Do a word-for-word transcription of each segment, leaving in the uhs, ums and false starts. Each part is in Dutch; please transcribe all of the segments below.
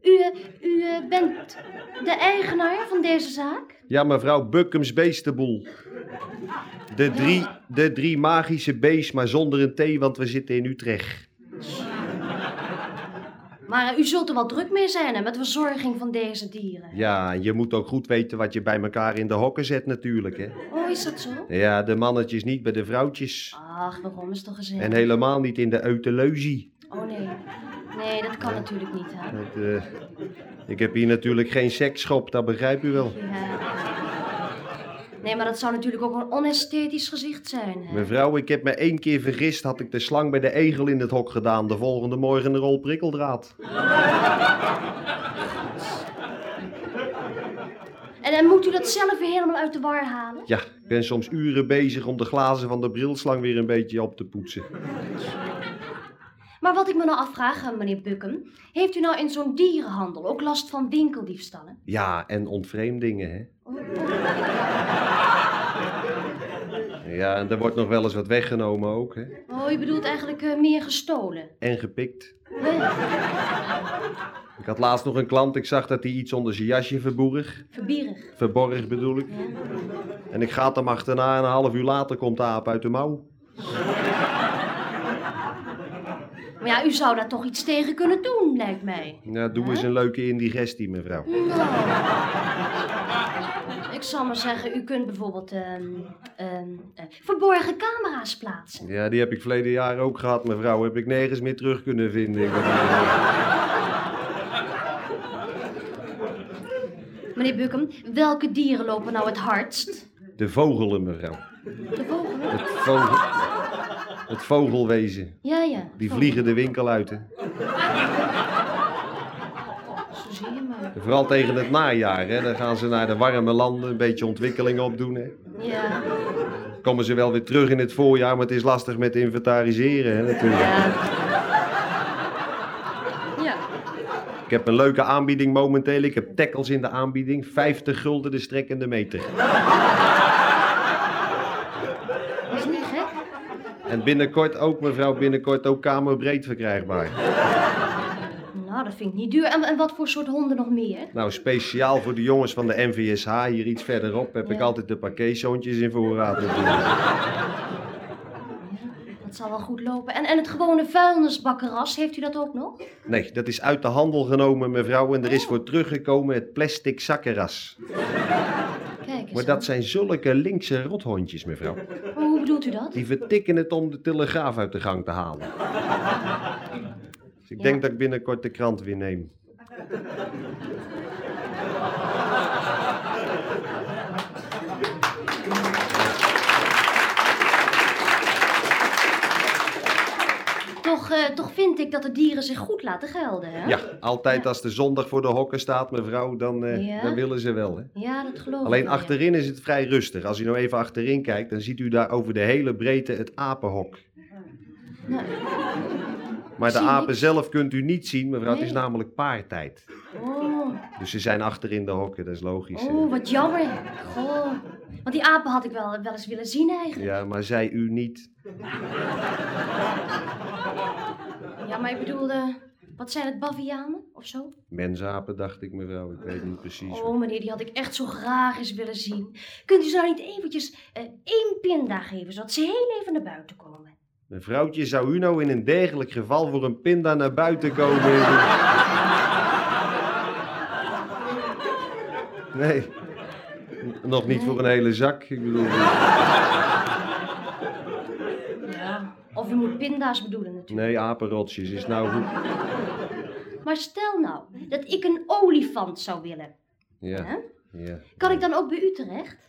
U, eh, u eh, bent de eigenaar van deze zaak? Ja, mevrouw Buckums Beestenboel. De drie, de drie magische B's, maar zonder een T, want we zitten in Utrecht. Maar uh, u zult er wel druk mee zijn, hè, met de verzorging van deze dieren. Ja, je moet ook goed weten wat je bij elkaar in de hokken zet natuurlijk, hè. Oh, is dat zo? Ja, de mannetjes niet bij de vrouwtjes. Ach, waarom is toch gezellig? En helemaal niet in de euteleuzie. Oh, nee. Nee, dat kan ja. natuurlijk niet, hè. Het, uh, ik heb hier natuurlijk geen seksschop, dat begrijpt u wel. Ja. Nee, maar dat zou natuurlijk ook een onesthetisch gezicht zijn, hè? Mevrouw, ik heb me één keer vergist, had ik de slang bij de egel in het hok gedaan. De volgende morgen een rol prikkeldraad. En dan moet u dat zelf weer helemaal uit de war halen? Ja, ik ben soms uren bezig om de glazen van de brilslang weer een beetje op te poetsen. Maar wat ik me nou afvraag, meneer Buckum, heeft u nou in zo'n dierenhandel ook last van winkeldiefstallen? Ja, en ontvreemdingen, hè? Oh, oh. Ja, en er wordt nog wel eens wat weggenomen ook, hè? Oh, u bedoelt eigenlijk uh, meer gestolen? En gepikt. Nee. Ik had laatst nog een klant, ik zag dat hij iets onder zijn jasje verborg. Verbierig. Verborg bedoel ik. Ja. En ik ga hem achterna en een half uur later komt de aap uit de mouw. Maar ja, u zou daar toch iets tegen kunnen doen, lijkt mij. Ja, doe huh? eens een leuke indigestie, mevrouw. Nou, ik zal maar zeggen, u kunt bijvoorbeeld um, um, uh, verborgen camera's plaatsen. Ja, die heb ik verleden jaar ook gehad, mevrouw. Heb ik nergens meer terug kunnen vinden. Meneer Buckum, welke dieren lopen nou het hardst? De vogelen, mevrouw. De vogelen? Het, vogel... het vogelwezen. Ja, ja. Die vogel. vliegen de winkel uit, hè. Zo zie je maar. Vooral tegen het najaar, hè. Dan gaan ze naar de warme landen een beetje ontwikkeling opdoen, hè. Ja. Komen ze wel weer terug in het voorjaar, maar het is lastig met inventariseren, hè, natuurlijk. Ja. Ja. Ik heb een leuke aanbieding momenteel. Ik heb tackles in de aanbieding. vijftig gulden de strekkende meter. Dat is niet gek. En binnenkort ook, mevrouw, binnenkort ook kamerbreed verkrijgbaar. Nou, dat vind ik niet duur. En, en wat voor soort honden nog meer? Nou, speciaal voor de jongens van de N V S H, hier iets verderop, heb ja. ik altijd de parkeerzoontjes in voorraad natuurlijk. Dat zal wel goed lopen. En, en het gewone vuilnisbakkenras, heeft u dat ook nog? Nee, dat is uit de handel genomen, mevrouw, en er is voor teruggekomen het plastic zakkenras. Kijk eens. Maar dat zijn zulke linkse rothondjes, mevrouw. Oh, hoe bedoelt u dat? Die vertikken het om de telegraaf uit de gang te halen. Dus ik Ja. denk dat ik binnenkort de krant weer neem. Toch, uh, toch vind ik dat de dieren zich goed laten gelden, hè? Ja, altijd Ja. als de zondag voor de hokken staat, mevrouw, dan, uh, Ja. dan willen ze wel, hè. Ja, dat geloof ik. Alleen wel, ja. achterin is het vrij rustig. Als u nou even achterin kijkt, dan ziet u daar over de hele breedte het apenhok. Nou, Maar de zie apen niks. zelf kunt u niet zien, mevrouw. Het is Nee. namelijk paartijd. oh, Dus ze zijn achterin de hokken, dat is logisch. hè. oh, wat jammer. Goh. Want die apen had ik wel, wel eens willen zien eigenlijk. Ja, maar zij u niet. Ja, maar ik bedoelde, wat zijn het, bavianen of zo? Mensapen, dacht ik, mevrouw. Ik weet niet precies. Oh meneer, die had ik echt zo graag eens willen zien. Kunt u ze nou niet eventjes uh, één pinda geven, zodat ze heel even naar buiten komen? Mevrouwtje, zou u nou in een dergelijk geval voor een pinda naar buiten komen? Nee. Nog niet Nee. voor een hele zak, ik bedoel... Ja, of u moet pinda's bedoelen natuurlijk. Nee, apenrotsjes is nou goed. Maar stel nou dat ik een olifant zou willen. Ja, Hè? ja. Kan ik dan ook bij u terecht?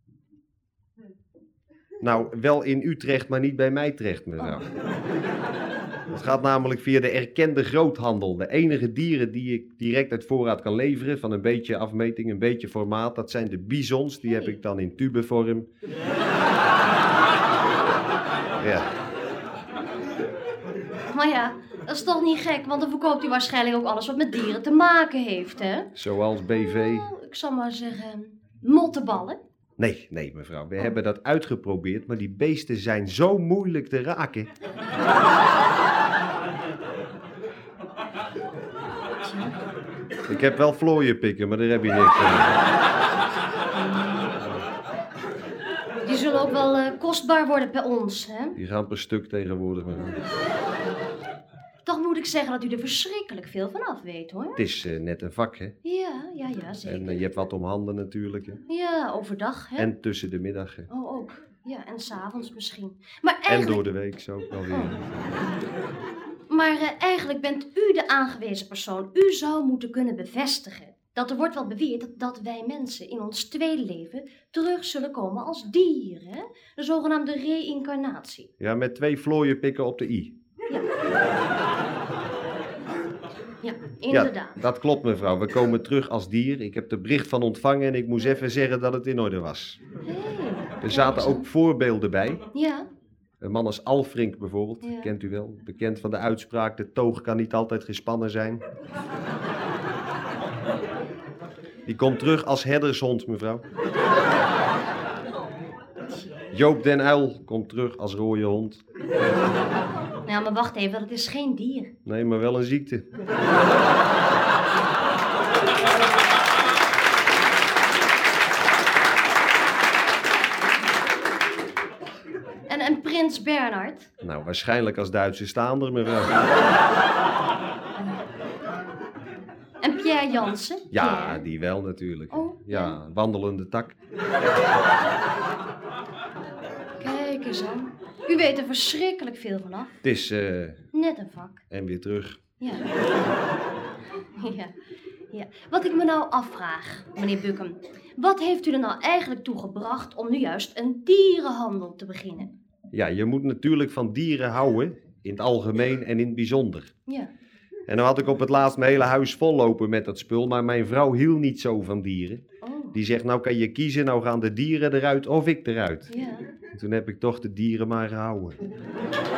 Nou, wel in Utrecht, maar niet bij mij terecht, mevrouw. Het gaat namelijk via de erkende groothandel. De enige dieren die ik direct uit voorraad kan leveren, van een beetje afmeting, een beetje formaat, dat zijn de bisons. Die heb ik dan in tubevorm. Ja. Maar ja, dat is toch niet gek, want dan verkoopt u waarschijnlijk ook alles wat met dieren te maken heeft, hè? Zoals B V. Oh, ik zal maar zeggen, mottenballen. Nee, nee, mevrouw. We hebben dat uitgeprobeerd, maar die beesten zijn zo moeilijk te raken. Ik heb wel vlooien pikken, maar daar heb je niks aan. Die zullen ook wel uh, kostbaar worden bij ons, hè? Die gaan per stuk tegenwoordig. Toch moet ik zeggen dat u er verschrikkelijk veel van af weet, hoor. Het is uh, net een vak, hè? Ja, ja, ja, zeker. En uh, je hebt wat om handen natuurlijk, hè? Ja, overdag, hè? En tussen de middag, hè? Oh, ook. Ja, en 's avonds misschien. Maar En eigenlijk... door de week zo ook wel weer. Oh. Maar uh, eigenlijk bent u de aangewezen persoon. U zou moeten kunnen bevestigen dat er wordt wel beweerd dat, dat wij mensen in ons tweede leven terug zullen komen als dieren. Hè? De zogenaamde reïncarnatie. Ja, met twee vlooien pikken op de i. Ja. Ja, inderdaad. Ja, dat klopt, mevrouw. We komen terug als dier. Ik heb er bericht van ontvangen en ik moest even zeggen dat het in orde was. Hey, er zaten ook voorbeelden bij. Ja. Een man als Alfrink bijvoorbeeld, Ja. kent u wel. Bekend van de uitspraak, de toog kan niet altijd gespannen zijn. Die komt terug als herdershond, mevrouw. Joop den Uyl komt terug als rode hond. Nou, maar wacht even, dat is geen dier. Nee, maar wel een ziekte. En, en prins Bernhard? Nou, waarschijnlijk als Duitse staander, mevrouw. En Pierre Jansen? Ja, Pierre. die wel natuurlijk. Oh, Ja, wandelende tak. Kijk eens aan. U weet er verschrikkelijk veel vanaf. Het is, eh, Net een vak. en weer terug. Ja. Ja. Ja. Wat ik me nou afvraag, meneer Buckum. Wat heeft u er nou eigenlijk toe gebracht om nu juist een dierenhandel te beginnen? Ja, je moet natuurlijk van dieren houden, in het algemeen en in het bijzonder. Ja. En dan had ik op het laatst mijn hele huis vollopen met dat spul, maar mijn vrouw hield niet zo van dieren. Oh. Die zegt, nou kan je kiezen, nou gaan de dieren eruit of ik eruit. Ja. En toen heb ik toch de dieren maar gehouden.